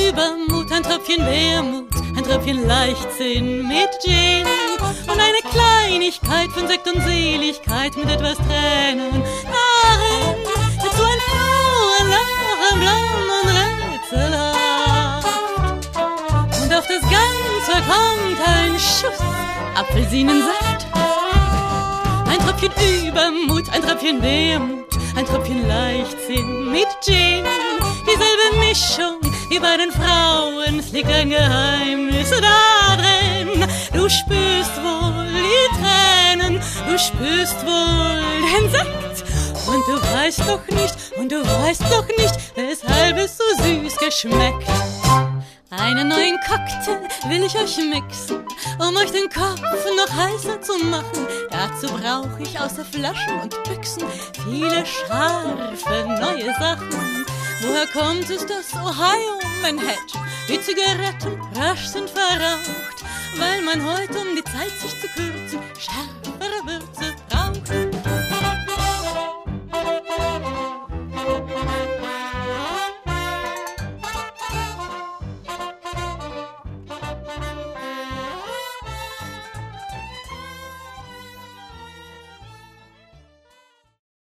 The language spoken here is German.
Übermut, ein Tröpfchen Wermut, ein Tröpfchen Leichtsinn mit Gin und eine Kleinigkeit von Sekt und Seligkeit mit etwas Tränen darin, dazu ein Frauenlachen, blau und rätselhaft. Und auf das Ganze kommt ein Schuss Apfelsinensaft. Ein Tröpfchen Übermut, ein Tröpfchen Wermut, ein Tröpfchen Leichtsinn mit Gin. Dieselbe Mischung wie bei den Frauen, es liegt ein Geheimnis da drin. Du spürst wohl die Tränen, du spürst wohl den Sekt. Und du weißt doch nicht, weshalb es so süß geschmeckt. Einen neuen Cocktail will ich euch mixen, um euch den Kopf noch heißer zu machen. Dazu brauche ich außer Flaschen und Büchsen viele scharfe neue Sachen. Woher kommt es, dass Ohio, Manhattan, die Zigaretten rasch sind verraucht? Weil man heute, um die Zeit sich zu kürzen, scharfe